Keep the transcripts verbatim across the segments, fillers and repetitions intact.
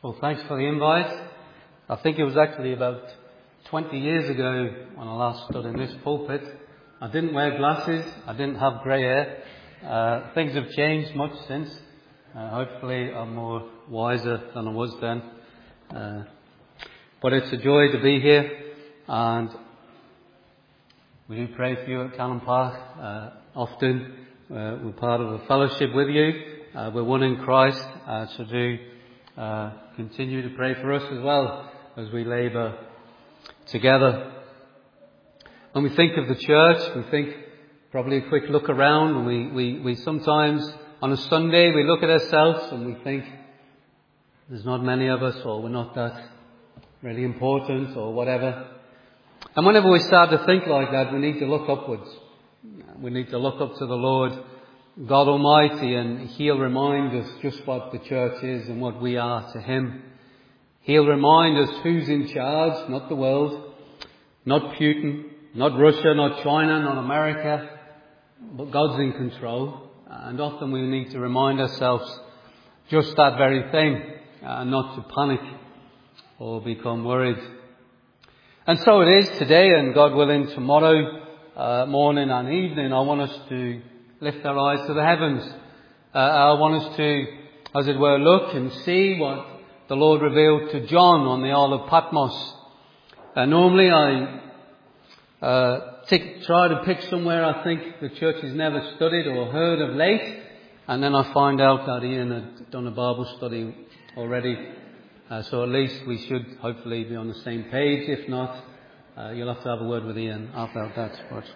Well, thanks for the invite. I think it was actually about twenty years ago when I last stood in this pulpit. I didn't wear glasses. I didn't have grey hair. Uh, things have changed much since. Uh, hopefully I'm more wiser than I was then. Uh, but it's a joy to be here, and we do pray for you at Cannon Park uh, often. Uh, we're part of a fellowship with you. Uh, we're one in Christ, uh, so do uh, continue to pray for us as well as we labour together. When we think of the church, we think probably a quick look around, and we, we, we sometimes on a Sunday we look at ourselves and we think there's not many of us, or we're not that really important or whatever. And whenever we start to think like that, we need to look upwards. We need to look up to the Lord God Almighty, and He'll remind us just what the church is and what we are to Him. He'll remind us who's in charge, not the world, not Putin, not Russia, not China, not America, but God's in control. And often we need to remind ourselves just that very thing, and not to panic or become worried. And so it is today, and God willing, tomorrow uh, morning and evening, I want us to lift our eyes to the heavens. Uh, I want us to, as it were, look and see what the Lord revealed to John on the Isle of Patmos. Uh, normally I uh, tick, try to pick somewhere I think the church has never studied or heard of late, and then I find out that Ian had done a Bible study already. Uh, so at least we should hopefully be on the same page. If not, uh, you'll have to have a word with Ian about that. But,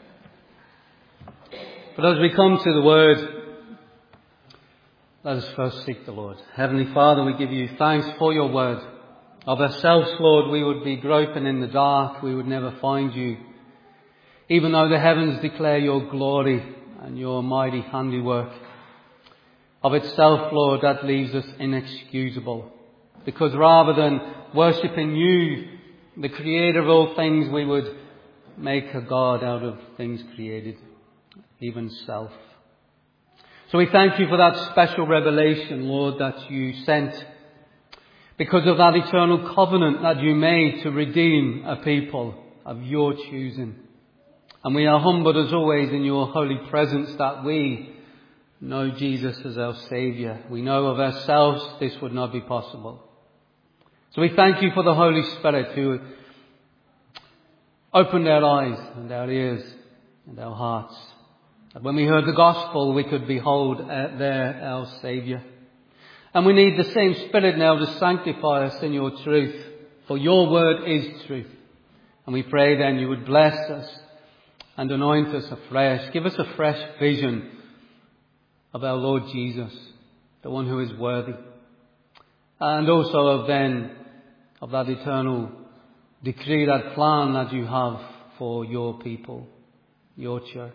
but as we come to the Word, let us first seek the Lord. Heavenly Father, we give you thanks for your Word. Of ourselves, Lord, we would be groping in the dark. We would never find you. Even though the heavens declare your glory and your mighty handiwork. Of itself, Lord, that leaves us inexcusable. Because rather than worshipping you, the Creator of all things, we would make a God out of things created, even self. So we thank you for that special revelation, Lord, that you sent because of that eternal covenant that you made to redeem a people of your choosing. And we are humbled as always in your holy presence that we know Jesus as our Saviour. We know of ourselves this would not be possible. So we thank you for the Holy Spirit who opened our eyes and our ears and our hearts. That when we heard the gospel, we could behold there our Saviour. And we need the same Spirit now to sanctify us in your truth. For your word is truth. And we pray then you would bless us and anoint us afresh. Give us a fresh vision of our Lord Jesus, the one who is worthy. And also of then, of that eternal decree, that plan that you have for your people, your church.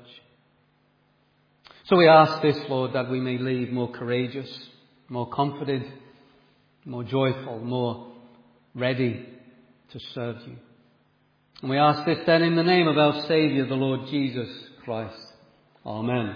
So we ask this, Lord, that we may leave more courageous, more confident, more joyful, more ready to serve you. And we ask this then in the name of our Saviour, the Lord Jesus Christ. Amen.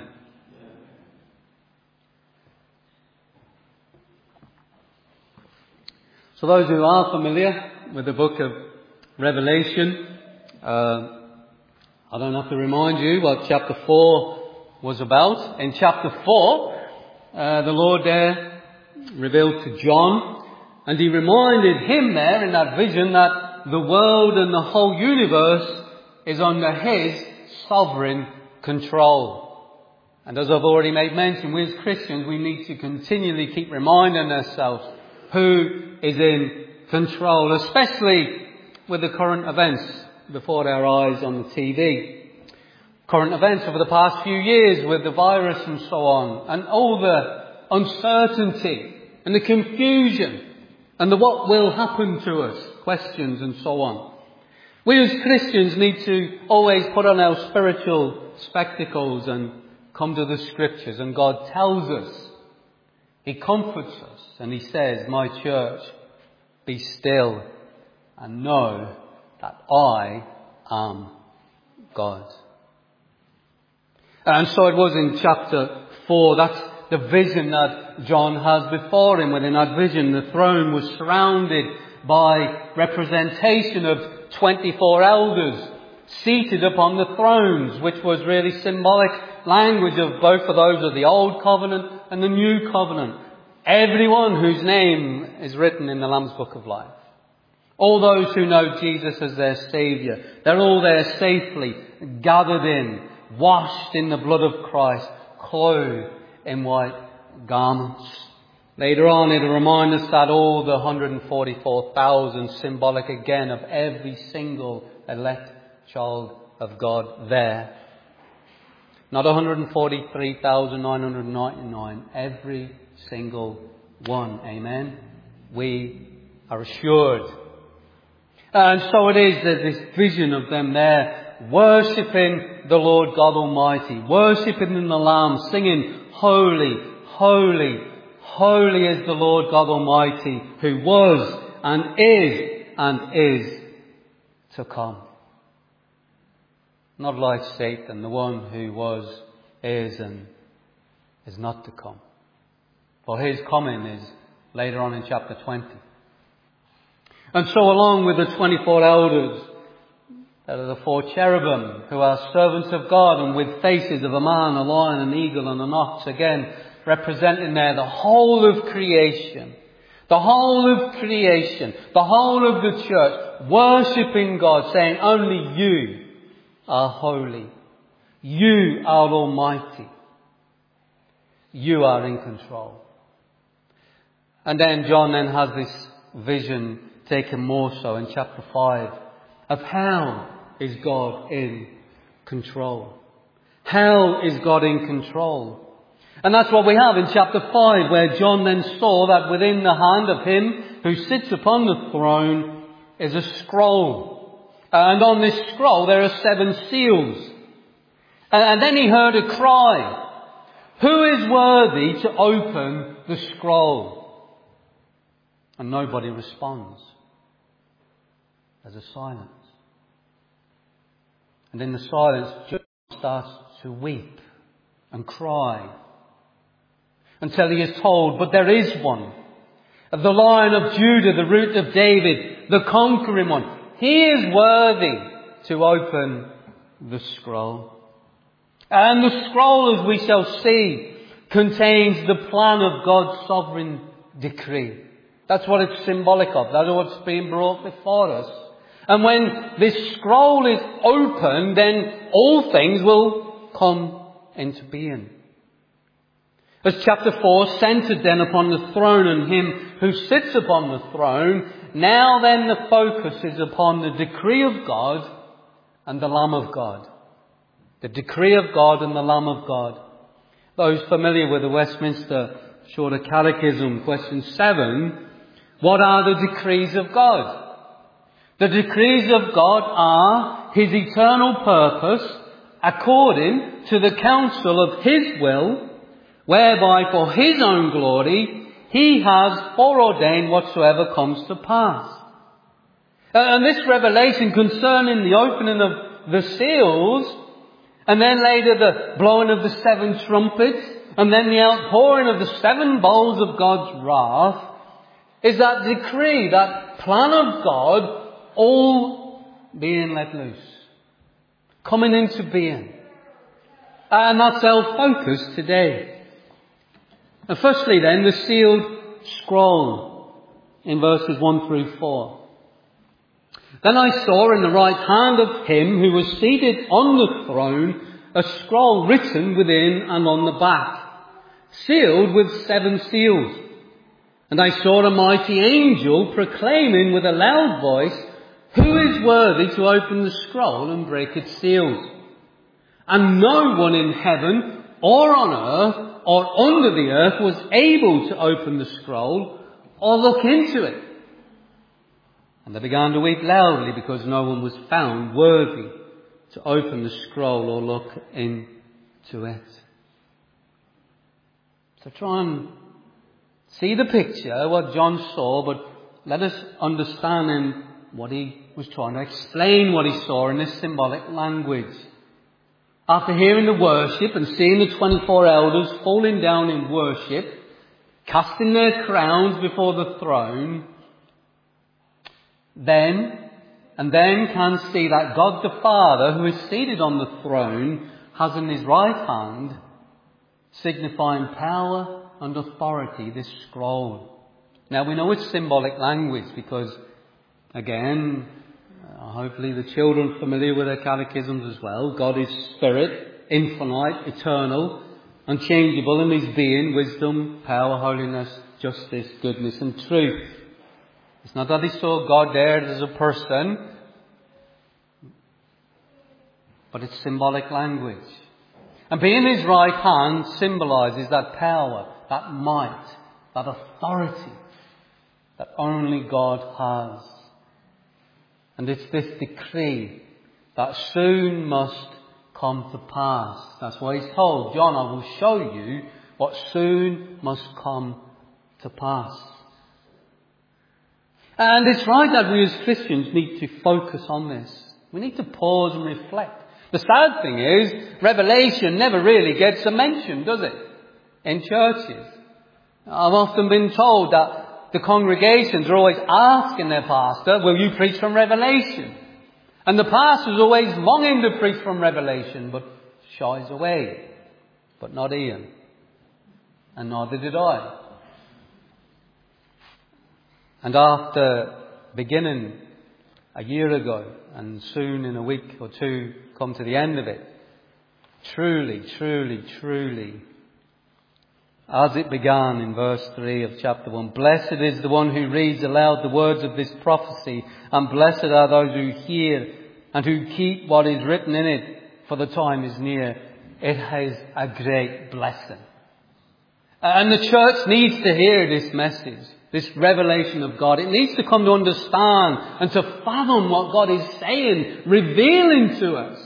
So those who are familiar with the book of Revelation, uh, I don't have to remind you what chapter four was about. In chapter four, uh, the Lord there revealed to John, and he reminded him there in that vision that the world and the whole universe is under his sovereign control. And as I've already made mention, we as Christians, we need to continually keep reminding ourselves who is in control, especially with the current events before our eyes on the T V. Current events over the past few years with the virus and so on, and all the uncertainty and the confusion and the what will happen to us questions and so on. We as Christians need to always put on our spiritual spectacles and come to the Scriptures, and God tells us, He comforts us, and He says, my church, be still and know that I am God. And so it was in chapter four. That's the vision that John has before him within that vision. The throne was surrounded by representation of twenty-four elders seated upon the thrones, which was really symbolic language of both of those of the Old Covenant and the New Covenant. Everyone whose name is written in the Lamb's Book of Life. All those who know Jesus as their Saviour. They're all there safely, gathered in, washed in the blood of Christ, clothed in white garments. Later on it'll remind us that all the one hundred forty-four thousand, symbolic again of every single elect child of God there. Not one hundred forty-three thousand nine hundred ninety-nine. Every single one. Amen. We are assured. And so it is that this vision of them there worshipping the Lord God Almighty, worshipping in the Lamb, singing, Holy, holy, holy is the Lord God Almighty, who was and is and is to come. Not like Satan, the one who was, is and is not to come. For his coming is later on in chapter twenty. And so along with the twenty-four elders, there are the four cherubim who are servants of God, and with faces of a man, a lion, an eagle and an ox, again representing there the whole of creation. The whole of creation, the whole of the church, worshipping God, saying, only you are holy. You are almighty. You are in control. And then John then has this vision taken more so in chapter five of how is God in control. How is God in control? And that's what we have in chapter five, where John then saw that within the hand of him who sits upon the throne is a scroll. And on this scroll there are seven seals. And then he heard a cry, who is worthy to open the scroll? And nobody responds. There's a silence. And in the silence, John starts to weep and cry until he is told, but there is one, the Lion of Judah, the Root of David, the conquering one. He is worthy to open the scroll. And the scroll, as we shall see, contains the plan of God's sovereign decree. That's what it's symbolic of. That's what's being brought before us. And when this scroll is opened, then all things will come into being. As chapter four centred then upon the throne and him who sits upon the throne, now then the focus is upon the decree of God and the Lamb of God. The decree of God and the Lamb of God. Those familiar with the Westminster Shorter Catechism, question seven, what are the decrees of God? The decrees of God are His eternal purpose according to the counsel of His will, whereby for His own glory He has foreordained whatsoever comes to pass. And this revelation concerning the opening of the seals, and then later the blowing of the seven trumpets, and then the outpouring of the seven bowls of God's wrath, is that decree, that plan of God, all being let loose, coming into being. And that's our focus today. And firstly then, the sealed scroll in verses one through four. Then I saw in the right hand of him who was seated on the throne a scroll written within and on the back, sealed with seven seals. And I saw a mighty angel proclaiming with a loud voice, who is worthy to open the scroll and break its seals? And no one in heaven or on earth or under the earth was able to open the scroll or look into it. And they began to weep loudly because no one was found worthy to open the scroll or look into it. So try and see the picture, what John saw, but let us understand in what he was trying to explain, what he saw in this symbolic language. After hearing the worship and seeing the twenty-four elders falling down in worship, casting their crowns before the throne, then, and then can see that God the Father, who is seated on the throne, has in his right hand, signifying power and authority, this scroll. Now we know it's symbolic language because, again, uh, hopefully the children are familiar with their catechisms as well. God is spirit, infinite, eternal, unchangeable in his being, wisdom, power, holiness, justice, goodness and truth. It's not that he saw God there as a person, but it's symbolic language. And being his right hand symbolises that power, that might, that authority that only God has. And it's this decree that soon must come to pass. That's why he's told, John, I will show you what soon must come to pass. And it's right that we as Christians need to focus on this. We need to pause and reflect. The sad thing is, Revelation never really gets a mention, does it? In churches. I've often been told that the congregations are always asking their pastor, will you preach from Revelation? And the pastor's always longing to preach from Revelation, but shies away. But not Ian. And neither did I. And after beginning a year ago, and soon in a week or two come to the end of it, truly, truly, truly, as it began in verse three of chapter one, blessed is the one who reads aloud the words of this prophecy, and blessed are those who hear and who keep what is written in it, for the time is near. It is a great blessing. And the church needs to hear this message, this revelation of God. It needs to come to understand and to fathom what God is saying, revealing to us,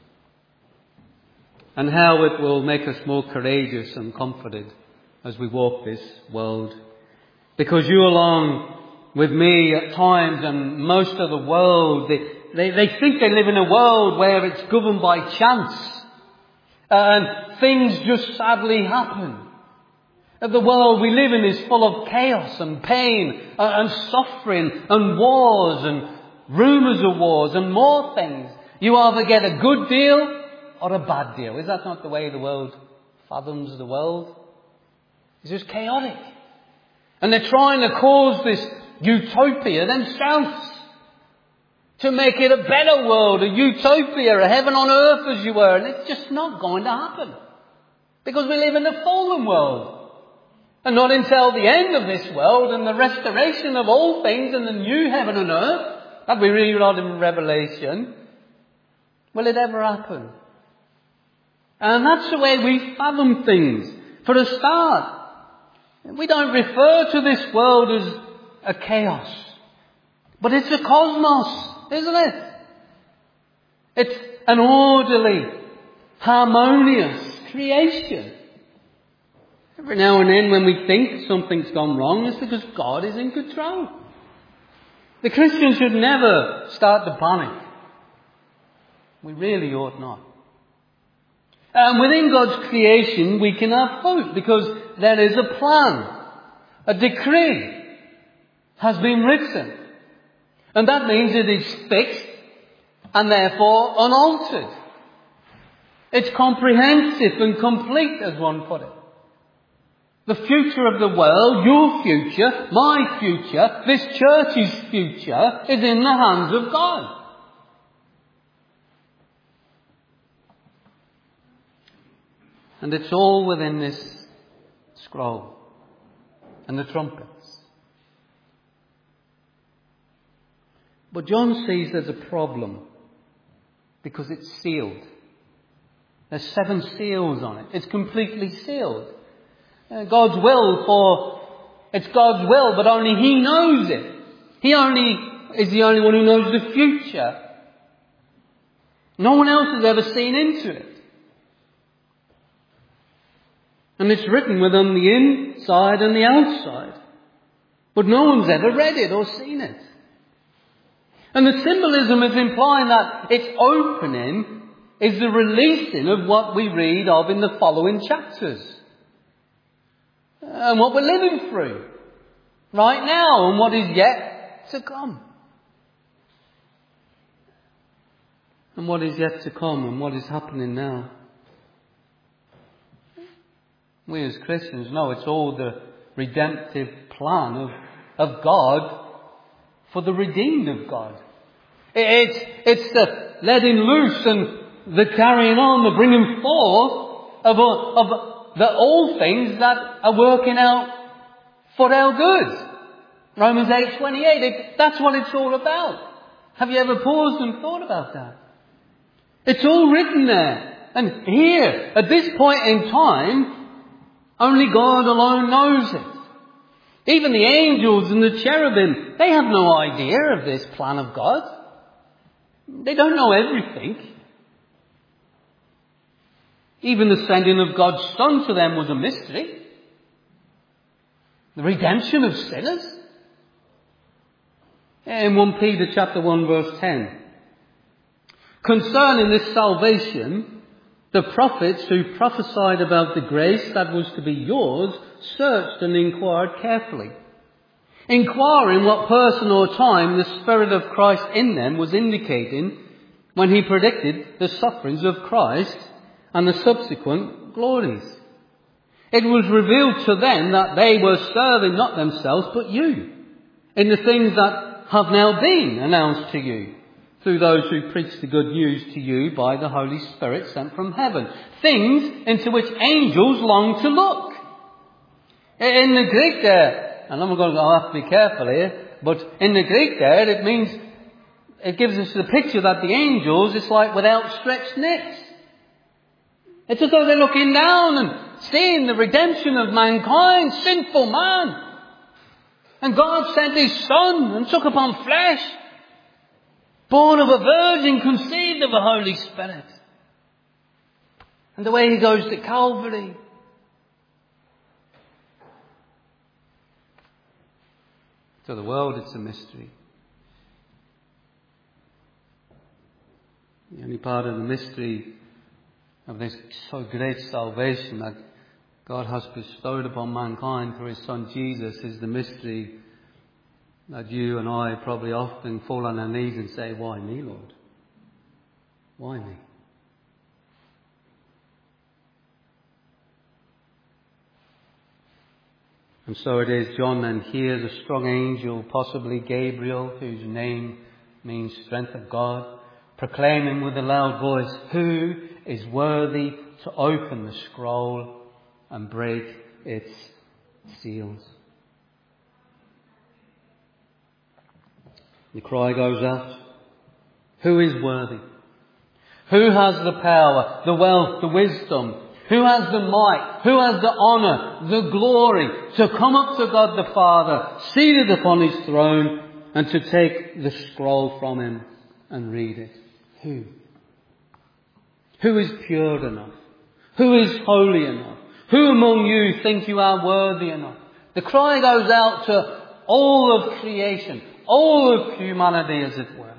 and how it will make us more courageous and comforted as we walk this world. Because you along with me at times, and most of the world, they, they, they think they live in a world where it's governed by chance. And things just sadly happen. The world we live in is full of chaos and pain and suffering and wars and rumours of wars and more things. You either get a good deal or a bad deal. Is that not the way the world fathoms the world? It's just chaotic. And they're trying to cause this utopia themselves, to make it a better world, a utopia, a heaven on earth as you were. And it's just not going to happen. Because we live in a fallen world. And not until the end of this world and the restoration of all things and the new heaven and earth that we read about in Revelation will it ever happen. And that's the way we fathom things. For a start, we don't refer to this world as a chaos. But it's a cosmos, isn't it? It's an orderly, harmonious creation. Every now and then when we think something's gone wrong, it's because God is in control. The Christian should never start to panic. We really ought not. And within God's creation, we can have hope because there is a plan. A decree has been written. And that means it is fixed and therefore unaltered. It's comprehensive and complete, as one put it. The future of the world, your future, my future, this church's future, is in the hands of God. And it's all within this scroll and the trumpets. But John sees there's a problem because it's sealed. There's seven seals on it. It's completely sealed. God's will for, it's God's will, but only He knows it. He only is the only one who knows the future. No one else has ever seen into it. And it's written within the inside and the outside. But no one's ever read it or seen it. And the symbolism is implying that its opening is the releasing of what we read of in the following chapters. and what we're living through right now and what is yet to come. And what is yet to come and what is happening now. We as Christians know it's all the redemptive plan of, of God for the redeemed of God. It's, it's the letting loose and the carrying on, the bringing forth of, of the all things that are working out for our good. Romans eight twenty-eight, it, that's what it's all about. Have you ever paused and thought about that? It's all written there. And here, at this point in time, only God alone knows it. Even the angels and the cherubim, they have no idea of this plan of God. They don't know everything. Even the sending of God's Son to them was a mystery. The redemption of sinners. In First Peter chapter one verse ten. Concerning this salvation, the prophets who prophesied about the grace that was to be yours searched and inquired carefully, inquiring what person or time the Spirit of Christ in them was indicating when he predicted the sufferings of Christ and the subsequent glories. It was revealed to them that they were serving not themselves but you, in the things that have now been announced to you, through those who preach the good news to you by the Holy Spirit sent from heaven. Things into which angels long to look. In the Greek there, and I'm going to I'll have to be careful here, but in the Greek there it means, it gives us the picture that the angels, it's like with outstretched necks. It's as though they're looking down and seeing the redemption of mankind, sinful man. And God sent His Son and took upon flesh. Born of a virgin, conceived of a Holy Spirit. And the way He goes to Calvary. To the world it's a mystery. The only part of the mystery of this so great salvation that God has bestowed upon mankind through His Son Jesus is the mystery that you and I probably often fall on our knees and say, why me, Lord? Why me? And so it is, John then hears a strong angel, possibly Gabriel, whose name means strength of God, proclaiming with a loud voice, who is worthy to open the scroll and break its seals? The cry goes out, who is worthy? Who has the power, the wealth, the wisdom? Who has the might? Who has the honour, the glory to come up to God the Father, seated upon His throne, and to take the scroll from Him and read it? Who? Who is pure enough? Who is holy enough? Who among you think you are worthy enough? The cry goes out to all of creation, all of humanity as it were.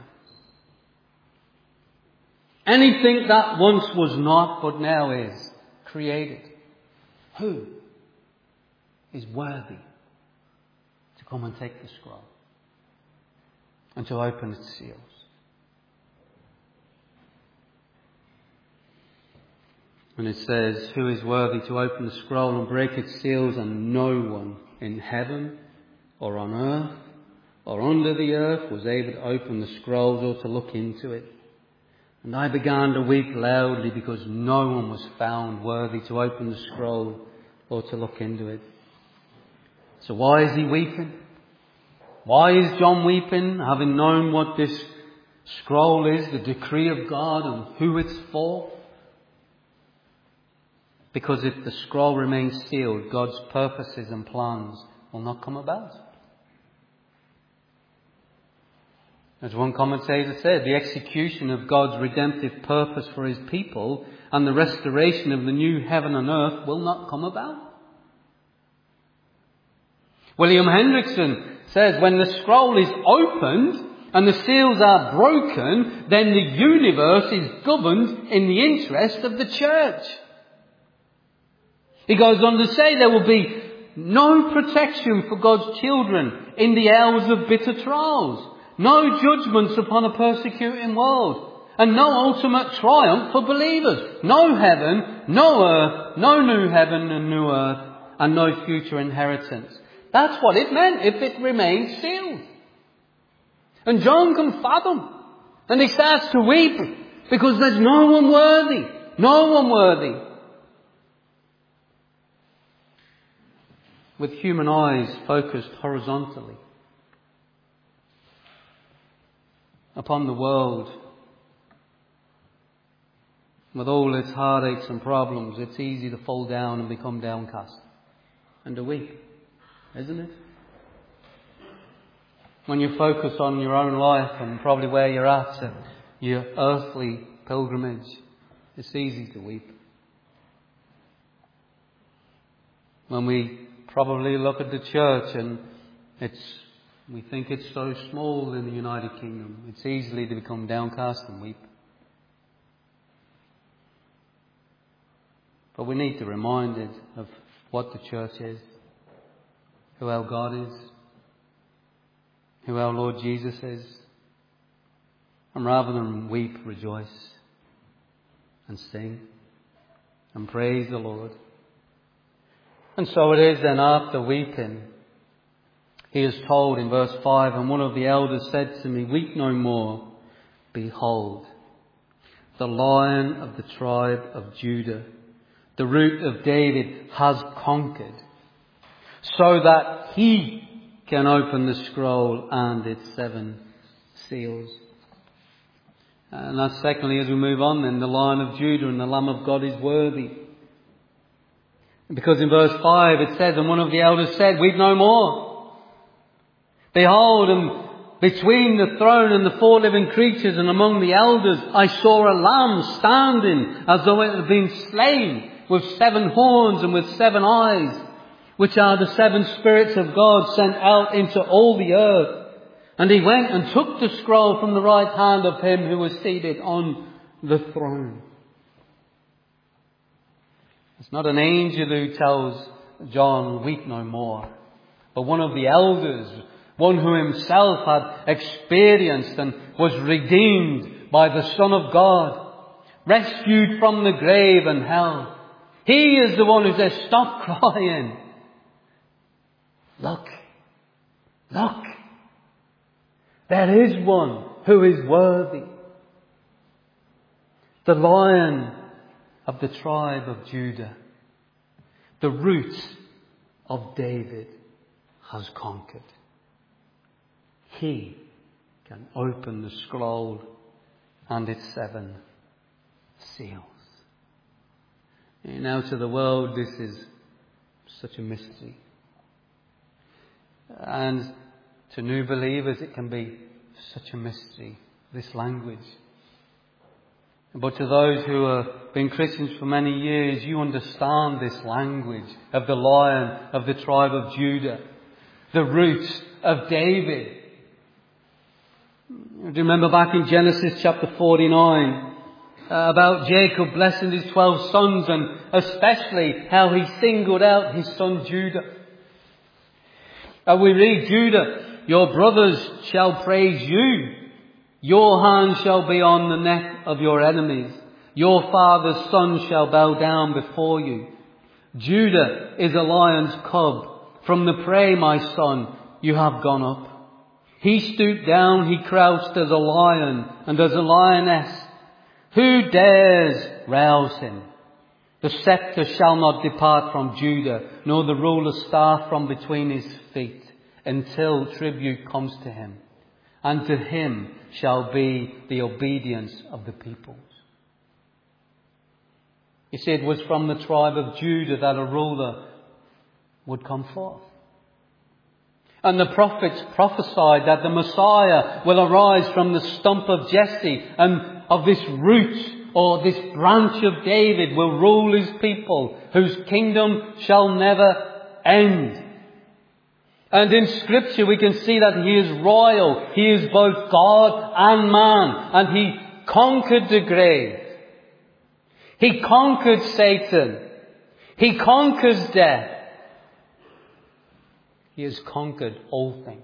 Anything that once was not but now is created. Who is worthy to come and take the scroll and to open its seals? And it says, who is worthy to open the scroll and break its seals? And no one in heaven or on earth or under the earth was able to open the scrolls or to look into it. And I began to weep loudly because no one was found worthy to open the scroll or to look into it. So why is he weeping? Why is John weeping, having known what this scroll is, the decree of God, and who it's for? Because if the scroll remains sealed, God's purposes and plans will not come about. As one commentator said, the execution of God's redemptive purpose for His people and the restoration of the new heaven and earth will not come about. William Hendrickson says, when the scroll is opened and the seals are broken, then the universe is governed in the interest of the church. He goes on to say there will be no protection for God's children in the hours of bitter trials, no judgments upon a persecuting world, and no ultimate triumph for believers. No heaven, no earth, no new heaven and new earth, and no future inheritance. That's what it meant if it remained sealed. And John can fathom. And he starts to weep because there's no one worthy. No one worthy. With human eyes focused horizontally upon the world, with all its heartaches and problems, it's easy to fall down and become downcast and to weep, isn't it? When you focus on your own life and probably where you're at, uh, your earthly pilgrimage, it's easy to weep. When we probably look at the church and it's we think it's so small in the United Kingdom, it's easily to become downcast and weep. But we need to be reminded of what the church is, who our God is, who our Lord Jesus is. And rather than weep, rejoice and sing and praise the Lord. And so it is then, after weeping, he is told in verse five, and one of the elders said to me, weep no more. Behold, the Lion of the tribe of Judah, the Root of David, has conquered, so that he can open the scroll and its seven seals. And that's secondly, as we move on then, the Lion of Judah and the Lamb of God is worthy. Because in verse five it says, and one of the elders said, weep no more. Behold, and between the throne and the four living creatures and among the elders, I saw a lamb standing as though it had been slain, with seven horns and with seven eyes, which are the seven spirits of God sent out into all the earth. And he went and took the scroll from the right hand of him who was seated on the throne. It's not an angel who tells John, weep no more, but one of the elders, one who himself had experienced and was redeemed by the Son of God, rescued from the grave and hell. He is the one who says, stop crying. Look, look, there is one who is worthy. The Lion of the tribe of Judah, the Root of David, has conquered. He can open the scroll and its seven seals. Now to the world this is such a mystery. And to new believers it can be such a mystery, this language. But to those who have been Christians for many years, you understand this language of the Lion of the tribe of Judah, the Root of David. Do you remember back in Genesis chapter forty-nine uh, about Jacob blessing his twelve sons, and especially how he singled out his son Judah? And we read, Judah, your brothers shall praise you. Your hand shall be on the neck of your enemies. Your father's son shall bow down before you. Judah is a lion's cub. From the prey, my son, you have gone up. He stooped down, he crouched as a lion and as a lioness. Who dares rouse him? The scepter shall not depart from Judah, nor the ruler's staff from between his feet, until tribute comes to him. And to him shall be the obedience of the peoples. You see, it was from the tribe of Judah that a ruler would come forth. And the prophets prophesied that the Messiah will arise from the stump of Jesse, and of this root or this branch of David will rule his people, whose kingdom shall never end. And in Scripture we can see that he is royal. He is both God and man. And he conquered the grave. He conquered Satan. He conquers death. He has conquered all things.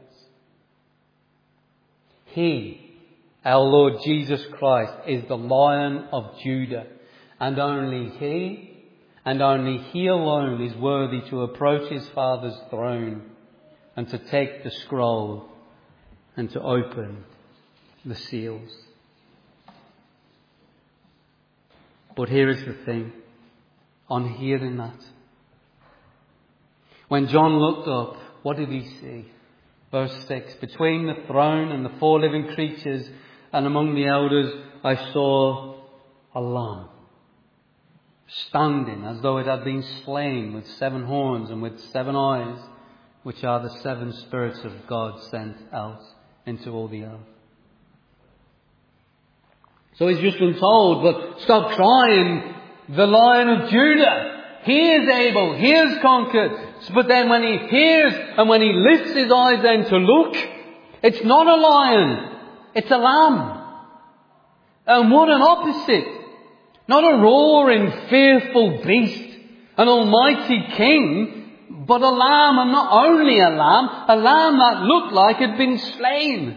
He, our Lord Jesus Christ, is the Lion of Judah, and only He, and only He alone is worthy to approach His Father's throne and to take the scroll and to open the seals. But here is the thing, on hearing that, when John looked up, what did he see? Verse six, between the throne and the four living creatures and among the elders, I saw a lamb standing as though it had been slain, with seven horns and with seven eyes, which are the seven spirits of God sent out into all the earth. So he's just been told, but stop crying, the Lion of Judah. He is able, He has conquered. But then when he hears and when he lifts his eyes then to look, it's not a lion, it's a lamb. And what an opposite. Not a roaring, fearful beast, an almighty king, but a lamb, and not only a lamb, a lamb that looked like it had been slain.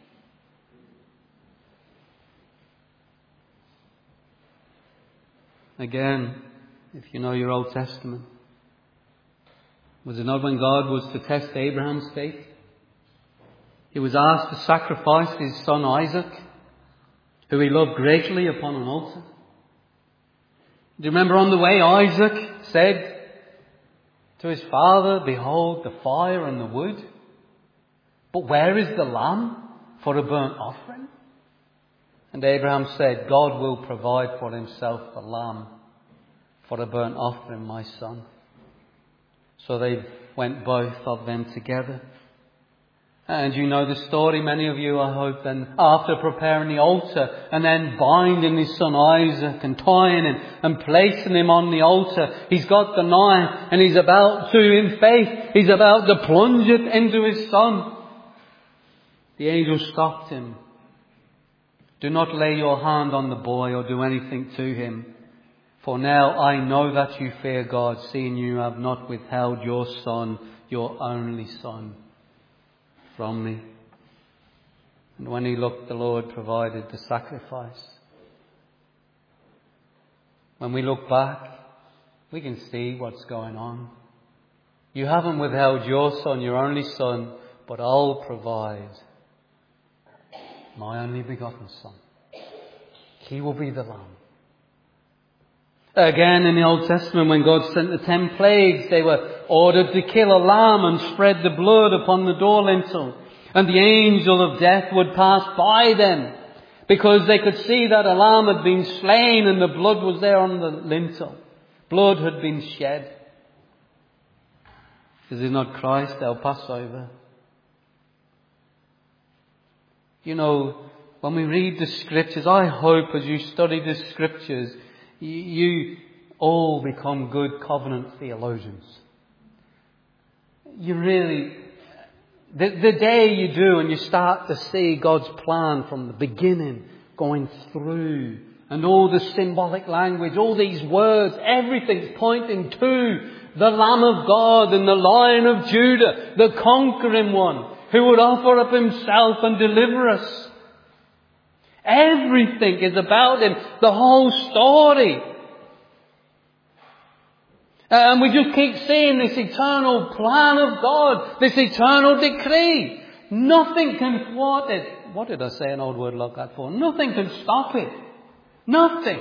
Again, if you know your Old Testament, was it not when God was to test Abraham's faith? He was asked to sacrifice his son Isaac, who he loved greatly, upon an altar. Do you remember on the way Isaac said to his father, behold the fire and the wood, but where is the lamb for a burnt offering? And Abraham said, God will provide for Himself a lamb for a burnt offering, my son. So they went both of them together. And you know the story, many of you, I hope, then after preparing the altar and then binding his son Isaac and tying him and placing him on the altar, he's got the knife and he's about to, in faith, he's about to plunge it into his son. The angel stopped him. Do not lay your hand on the boy or do anything to him. For now I know that you fear God, seeing you have not withheld your son, your only son, from me. And when he looked, the Lord provided the sacrifice. When we look back, we can see what's going on. You haven't withheld your son, your only son, but I'll provide my only begotten son. He will be the lamb. Again, in the Old Testament, when God sent the ten plagues, they were ordered to kill a lamb and spread the blood upon the door lintel. And the angel of death would pass by them, because they could see that a lamb had been slain and the blood was there on the lintel. Blood had been shed. Is it not Christ, our Passover? You know, when we read the Scriptures, I hope as you study the Scriptures, you all become good covenant theologians. You really, the, the day you do and you start to see God's plan from the beginning going through, and all the symbolic language, all these words, everything's pointing to the Lamb of God and the Lion of Judah, the conquering one who would offer up Himself and deliver us. Everything is about Him. The whole story. And we just keep seeing this eternal plan of God. This eternal decree. Nothing can thwart it. What did I say an old word like that for? Nothing can stop it. Nothing.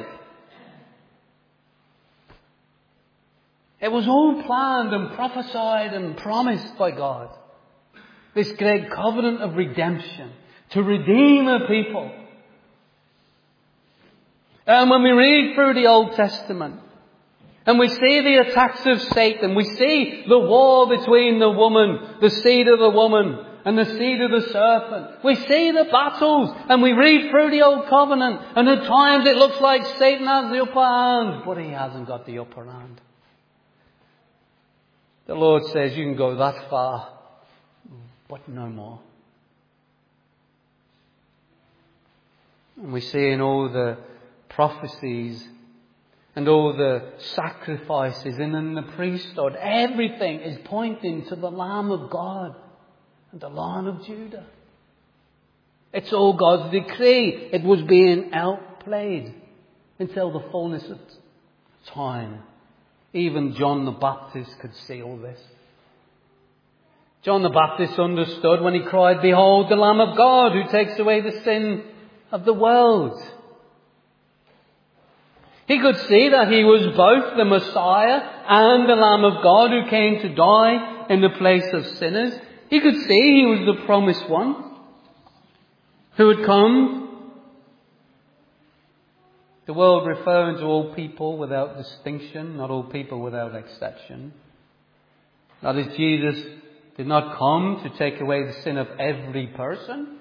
It was all planned and prophesied and promised by God. This great covenant of redemption. To redeem a people. And when we read through the Old Testament and we see the attacks of Satan, we see the war between the woman, the seed of the woman and the seed of the serpent. We see the battles and we read through the Old Covenant, and at times it looks like Satan has the upper hand, but he hasn't got the upper hand. The Lord says you can go that far, but no more. And we see in all the prophecies and all the sacrifices and in the priesthood, everything is pointing to the Lamb of God and the Lion of Judah. It's all God's decree. It was being outplayed until the fullness of time. Even John the Baptist could see all this. John the Baptist understood when he cried, "Behold the Lamb of God who takes away the sin of the world." He could see that he was both the Messiah and the Lamb of God who came to die in the place of sinners. He could see he was the promised one who had come. The world referring to all people without distinction, not all people without exception. That is, Jesus did not come to take away the sin of every person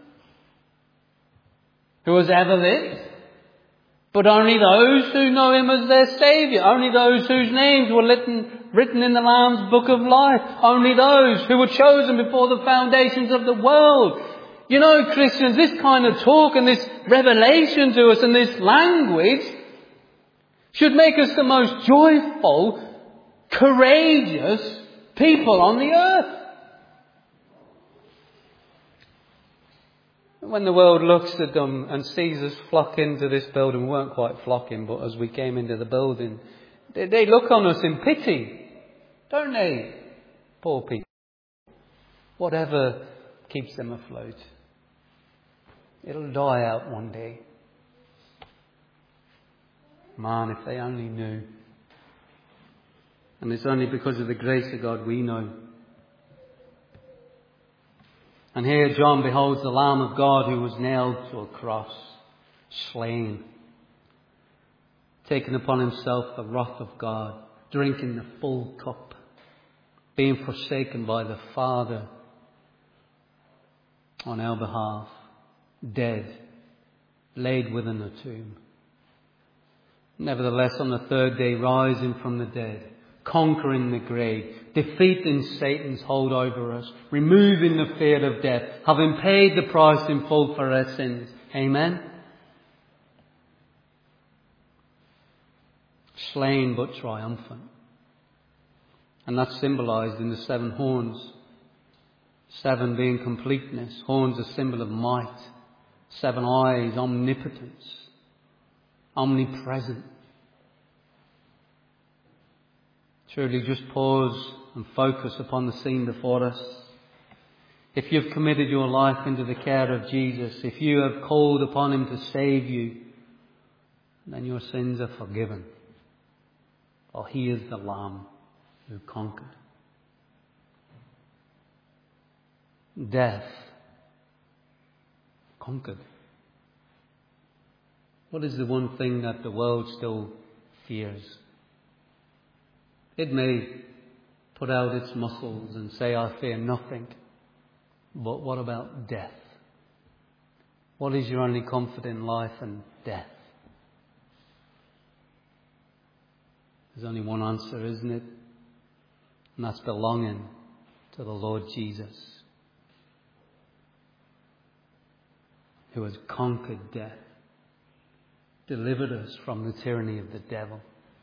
who has ever lived, but only those who know Him as their Saviour, only those whose names were written, written in the Lamb's Book of Life, only those who were chosen before the foundations of the world. You know, Christians, this kind of talk and this revelation to us and this language should make us the most joyful, courageous people on the earth. When the world looks at them and sees us flock into this building, we weren't quite flocking, but as we came into the building, they, they look on us in pity, don't they? Poor people. Whatever keeps them afloat, it'll die out one day. Man, if they only knew. And it's only because of the grace of God we know. And here John beholds the Lamb of God who was nailed to a cross, slain, taking upon himself the wrath of God, drinking the full cup, being forsaken by the Father on our behalf, dead, laid within a tomb. Nevertheless, on the third day, rising from the dead, conquering the grave, defeating Satan's hold over us, removing the fear of death, having paid the price in full for our sins. Amen? Slain but triumphant. And that's symbolized in the seven horns. Seven being completeness. Horns a symbol of might. Seven eyes, omnipotence. Omnipresent. Truly, just pause and focus upon the scene before us. If you've committed your life into the care of Jesus, if you have called upon Him to save you, then your sins are forgiven. For He is the Lamb who conquered death. Conquered. What is the one thing that the world still fears? It may put out its muscles and say, "I fear nothing." But what about death? What is your only comfort in life and death? There's only one answer, isn't it? And that's belonging to the Lord Jesus, who has conquered death, delivered us from the tyranny of the devil.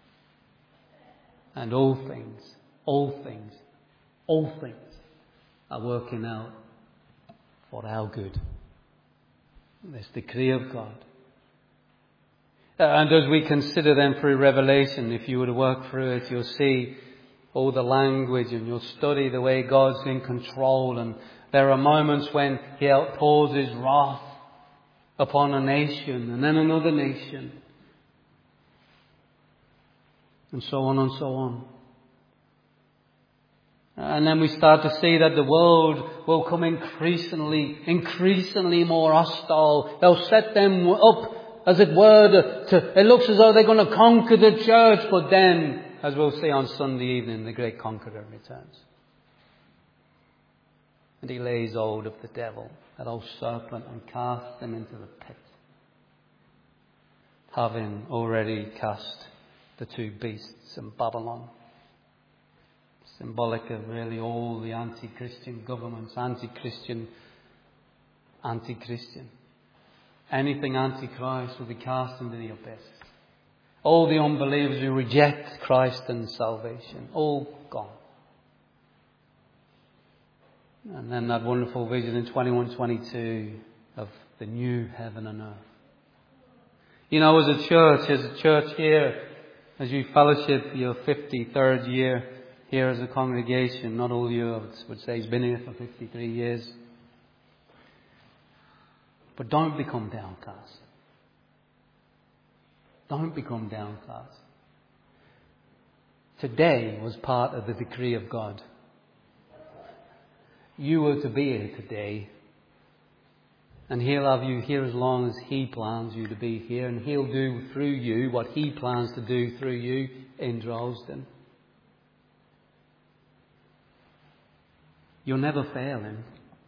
And all things, all things, all things are working out for our good. This decree of God. Uh, and as we consider then through Revelation, if you were to work through it, you'll see all the language and you'll study the way God's in control. And there are moments when He outpours His wrath upon a nation and then another nation. And so on and so on. And then we start to see that the world will come increasingly, increasingly more hostile. They'll set them up, as it were, to, it looks as though they're going to conquer the church. But then, as we'll see on Sunday evening, the great conqueror returns. And He lays hold of the devil, that old serpent, and casts him into the pit, having already cast the two beasts in Babylon. Symbolic of really all the anti-Christian governments, anti-Christian, anti-Christian. Anything anti-Christ will be cast into the abyss. All the unbelievers who reject Christ and salvation. All gone. And then that wonderful vision in twenty-one twenty-two of the new heaven and earth. You know, as a church, as a church here, as you fellowship your fifty-third year here as a congregation, not all you would say he's been here for fifty-three years. But don't become downcast. Don't become downcast. Today was part of the decree of God. You were to be here today. And He'll have you here as long as He plans you to be here. And He'll do through you what He plans to do through you in Droylsden. You'll never fail Him.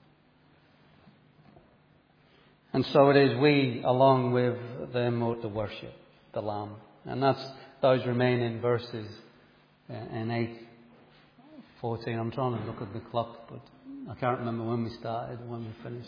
And so it is we, along with them, ought to worship the Lamb. And that's those remaining verses in eight fourteen. I'm trying to look at the clock, but I can't remember when we started and when we finished.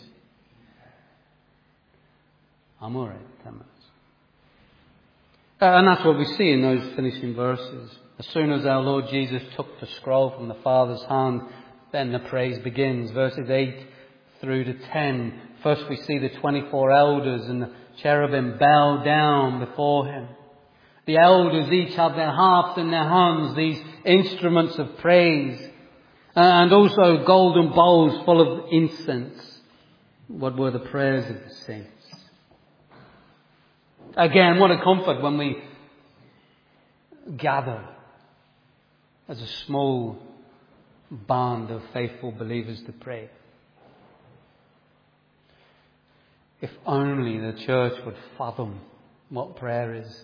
I'm all right, ten minutes. Uh, and that's what we see in those finishing verses. As soon as our Lord Jesus took the scroll from the Father's hand, then the praise begins. Verses eight through to ten. First we see the twenty-four elders and the cherubim bow down before Him. The elders each have their harps in their hands, these instruments of praise. And also golden bowls full of incense. What were the prayers of the saints? Again, what a comfort when we gather as a small band of faithful believers to pray. If only the church would fathom what prayer is.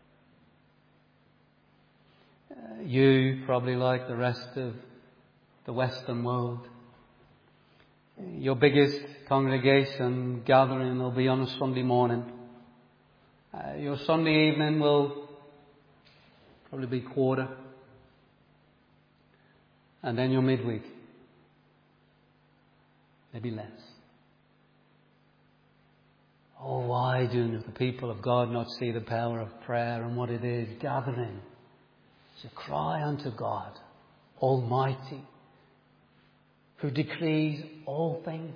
Uh, you, probably like the rest of the Western world, your biggest congregation gathering will be on a Sunday morning. Uh, your Sunday evening will probably be quarter. And then your midweek, maybe less. Oh, why do the people of God not see the power of prayer and what it is? Gathering to cry unto God Almighty, who decrees all things.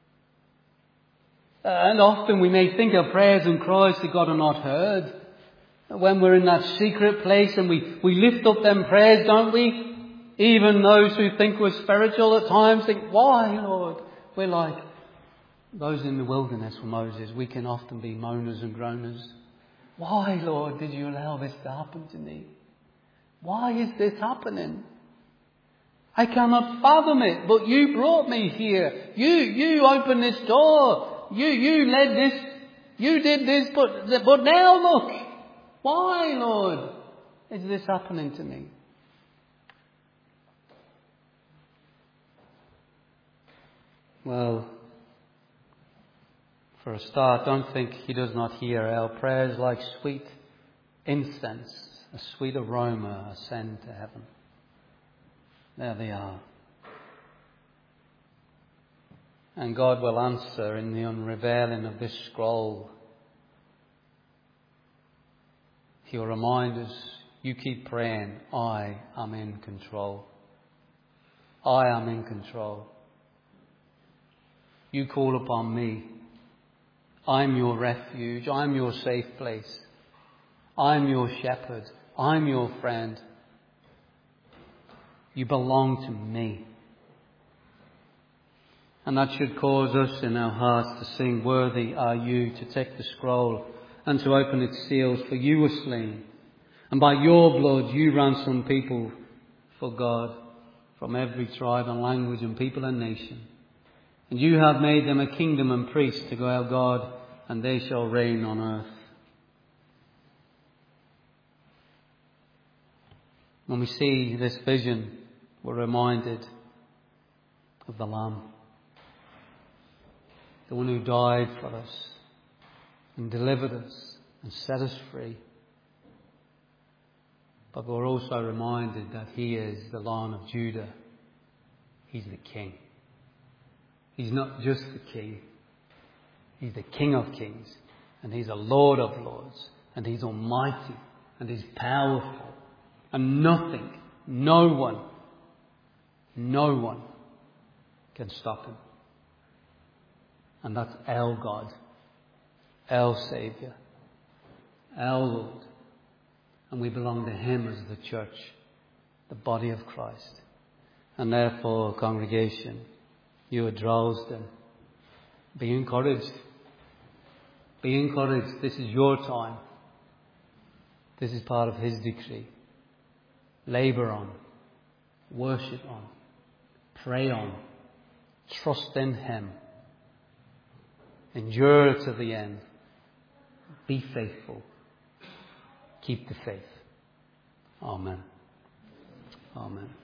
Uh, and often we may think our prayers and cries to God are not heard. When we're in that secret place and we, we lift up them prayers, don't we? Even those who think we're spiritual at times think, why, Lord? We're like those in the wilderness for Moses. We can often be moaners and groaners. Why, Lord, did you allow this to happen to me? Why is this happening? I cannot fathom it, but you brought me here. You, you opened this door. You, you led this. You did this, but, but now look. Why, Lord, is this happening to me? Well, for a start, don't think He does not hear our prayers like sweet incense, a sweet aroma ascend to heaven. There they are. And God will answer in the unrevealing of this scroll. He will remind us, you keep praying, I am in control. I am in control. You call upon me. I'm your refuge. I'm your safe place. I'm your shepherd. I'm your friend. You belong to me. And that should cause us in our hearts to sing, worthy are you to take the scroll and to open its seals, for you were slain. And by your blood you ransomed people for God from every tribe and language and people and nation. And you have made them a kingdom and priests to our God, and they shall reign on earth. When we see this vision, we're reminded of the Lamb, the one who died for us and delivered us and set us free. But we're also reminded that He is the Lion of Judah. He's the King. He's not just the King. He's the King of Kings. And He's a Lord of Lords. And He's Almighty. and He's powerful. And nothing, no one, no one can stop Him. And that's our God, our Saviour, our Lord. And we belong to Him as the church, the body of Christ. And therefore, congregation, you at Droylsden, be encouraged. Be encouraged. This is your time. This is part of His decree. Labour on. Worship on. Pray on. Trust in Him. Endure to the end. Be faithful. Keep the faith. Amen. Amen.